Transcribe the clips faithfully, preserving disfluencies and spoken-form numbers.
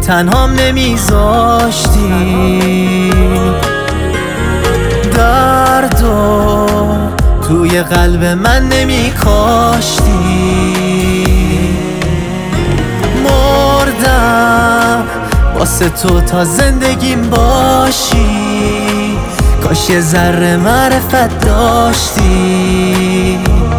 تنهام نمیذاشتی، دردو توی قلب من نمیکاشتی. مردم واسه تو تا زندگیم باشی، کاش یه ذره معرفت داشتی.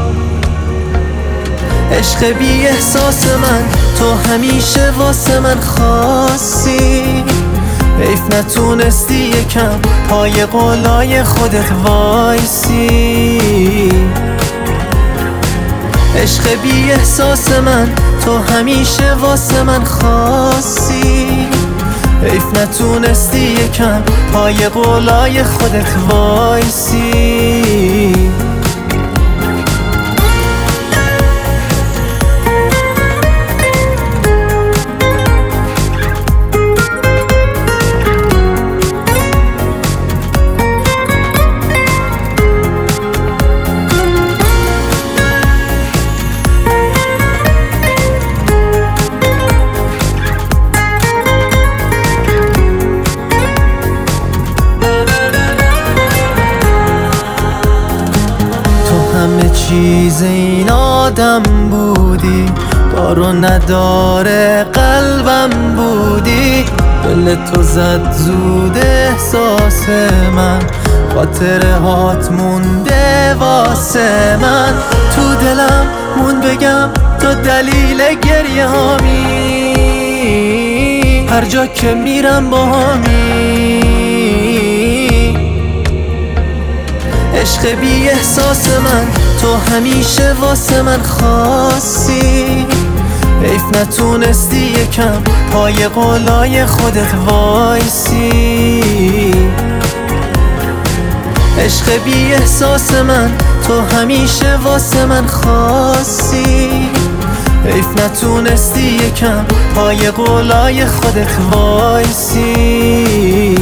عشق بی احساس من تو همیشه واسه من خاصی، حیف نتونستی یکم پای قولای خودت وایسی. عشق بی احساس من تو همیشه واسه من خاصی، حیف نتونستی یکم پای قولای خودت وایسی. چیز این آدم بودی، دارو نداره قلبم بودی. دل تو زد زود احساس من، خاطره هات مونده واسه من. تو دلم مون بگم تو دلیل گریه هامی، هر جا که میرم با هامی. عشق بی احساس من تو همیشه واسه من خاصی، حیف نتونستی یکم پای قولای خودت وایسی. عشق بی احساس من تو همیشه واسه من خاصی، حیف نتونستی یکم پای قولای خودت وایسی.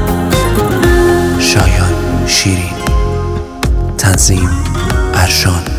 شایان شیرین، تنظیم ارشان.